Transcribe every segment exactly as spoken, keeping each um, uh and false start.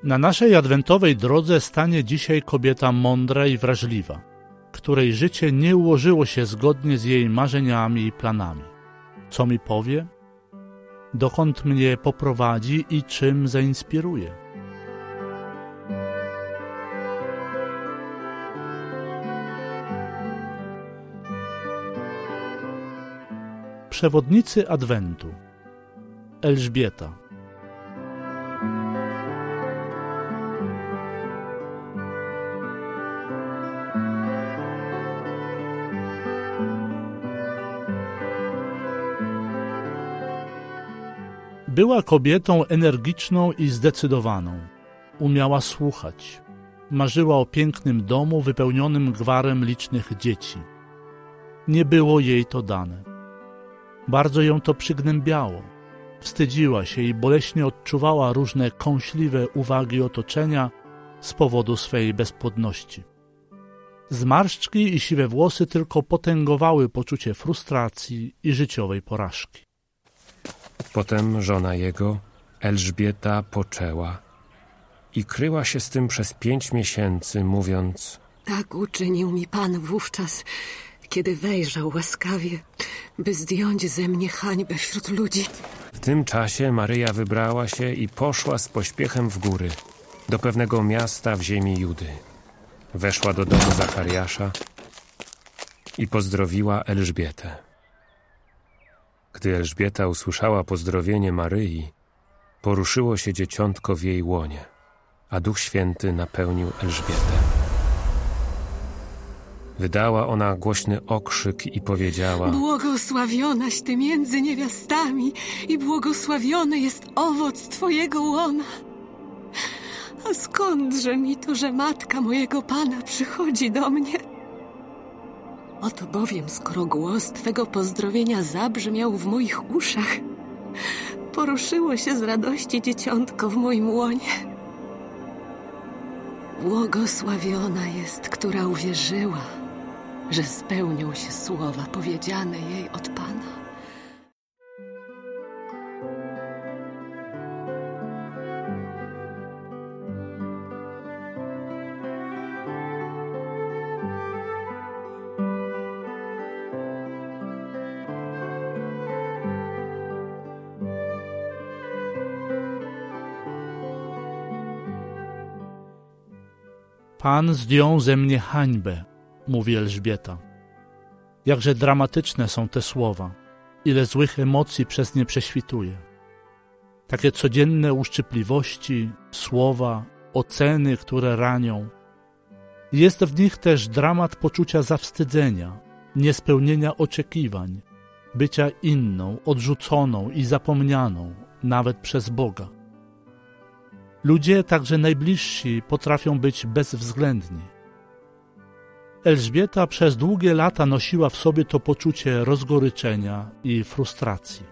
Na naszej adwentowej drodze stanie dzisiaj kobieta mądra i wrażliwa, której życie nie ułożyło się zgodnie z jej marzeniami i planami. Co mi powie? Dokąd mnie poprowadzi i czym zainspiruje? Przewodnicy Adwentu. Elżbieta. Była kobietą energiczną i zdecydowaną. Umiała słuchać. Marzyła o pięknym domu wypełnionym gwarem licznych dzieci. Nie było jej to dane. Bardzo ją to przygnębiało. Wstydziła się i boleśnie odczuwała różne kąśliwe uwagi otoczenia z powodu swej bezpłodności. Zmarszczki i siwe włosy tylko potęgowały poczucie frustracji i życiowej porażki. Potem żona jego, Elżbieta, poczęła i kryła się z tym przez pięć miesięcy, mówiąc: tak uczynił mi Pan wówczas, kiedy wejrzał łaskawie, by zdjąć ze mnie hańbę wśród ludzi. W tym czasie Maryja wybrała się i poszła z pośpiechem w góry, do pewnego miasta w ziemi Judy. Weszła do domu Zachariasza i pozdrowiła Elżbietę. Gdy Elżbieta usłyszała pozdrowienie Maryi, poruszyło się dzieciątko w jej łonie, a Duch Święty napełnił Elżbietę. Wydała ona głośny okrzyk i powiedziała: błogosławionaś Ty między niewiastami i błogosławiony jest owoc Twojego łona. A skądże mi to, że matka mojego Pana przychodzi do mnie? Oto bowiem, skoro głos Twego pozdrowienia zabrzmiał w moich uszach, poruszyło się z radości dzieciątko w moim łonie. Błogosławiona jest, która uwierzyła, że spełnią się słowa powiedziane jej od Pana. Pan zdjął ze mnie hańbę, mówi Elżbieta. Jakże dramatyczne są te słowa, ile złych emocji przez nie prześwituje. Takie codzienne uszczypliwości, słowa, oceny, które ranią. Jest w nich też dramat poczucia zawstydzenia, niespełnienia oczekiwań, bycia inną, odrzuconą i zapomnianą, nawet przez Boga. Ludzie, także najbliżsi, potrafią być bezwzględni. Elżbieta przez długie lata nosiła w sobie to poczucie rozgoryczenia i frustracji.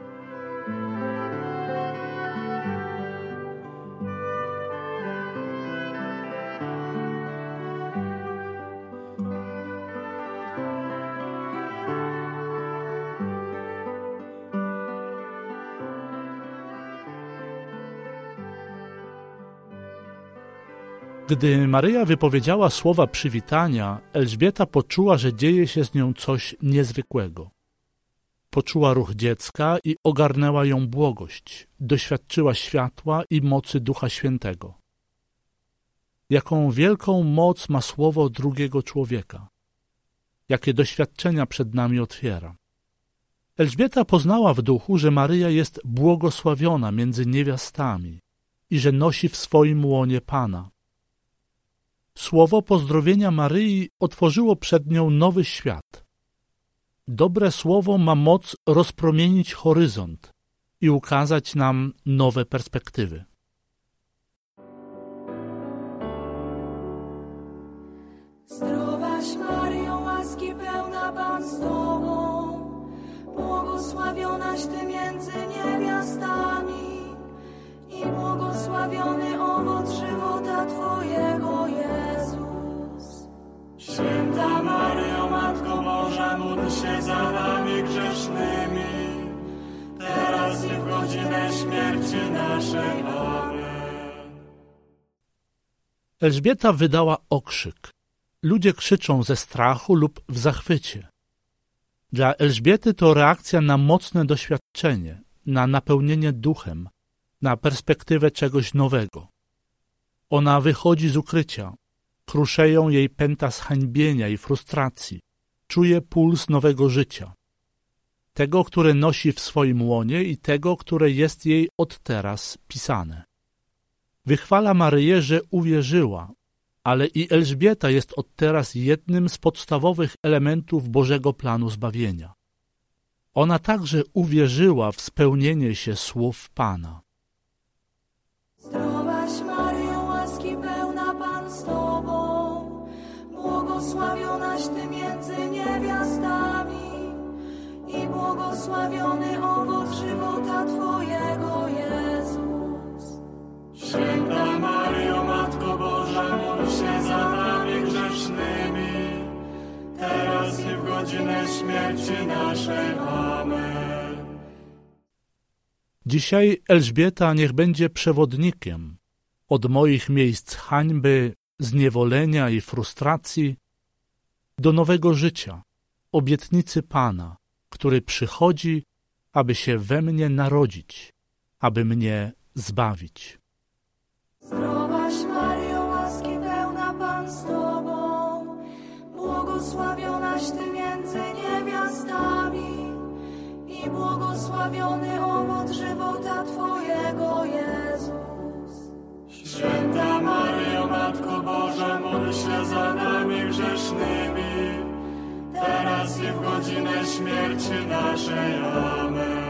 Gdy Maryja wypowiedziała słowa przywitania, Elżbieta poczuła, że dzieje się z nią coś niezwykłego. Poczuła ruch dziecka i ogarnęła ją błogość, doświadczyła światła i mocy Ducha Świętego. Jaką wielką moc ma słowo drugiego człowieka, jakie doświadczenia przed nami otwiera. Elżbieta poznała w duchu, że Maryja jest błogosławiona między niewiastami i że nosi w swoim łonie Pana. Słowo pozdrowienia Maryi otworzyło przed nią nowy świat. Dobre słowo ma moc rozpromienić horyzont i ukazać nam nowe perspektywy. Zdrowaś Maryjo, łaski pełna, Pan z Tobą, błogosławionaś Ty między niewiastami i błogosławiony owoc żywota Twojego, Jezus. Święta Maryjo, Matko Boża, módl się za nami grzesznymi, teraz i w godzinę śmierci naszej. Elżbieta wydała okrzyk. Ludzie krzyczą ze strachu lub w zachwycie. Dla Elżbiety to reakcja na mocne doświadczenie, na napełnienie duchem, na perspektywę czegoś nowego. Ona wychodzi z ukrycia, kruszeją jej pęta zhańbienia i frustracji, czuje puls nowego życia. Tego, które nosi w swoim łonie i tego, które jest jej od teraz pisane. Wychwala Maryję, że uwierzyła, ale i Elżbieta jest od teraz jednym z podstawowych elementów Bożego planu zbawienia. Ona także uwierzyła w spełnienie się słów Pana. Zdrowaś Maryjo, łaski pełna, Pan z Tobą, błogosławionaś Ty między niewiastami i błogosławiony owoc żywota Twojego, Jezus. Święta Maryjo, Matko Boża, módl się za nami grzesznymi, teraz i w godzinę śmierci naszej. Amen. Dzisiaj Elżbieta niech będzie przewodnikiem od moich miejsc hańby, zniewolenia i frustracji do nowego życia, obietnicy Pana, który przychodzi, aby się we mnie narodzić, aby mnie zbawić. Zdrowaś Maryjo, łaski pełna, Pan z Tobą, błogosławionaś Ty między niewiastami i błogosławiony owoc żywota Twojego, Jezus. Święta Maryjo, Matko Boża, módl się za nami grzesznymi, teraz i w godzinę śmierci naszej. Amen.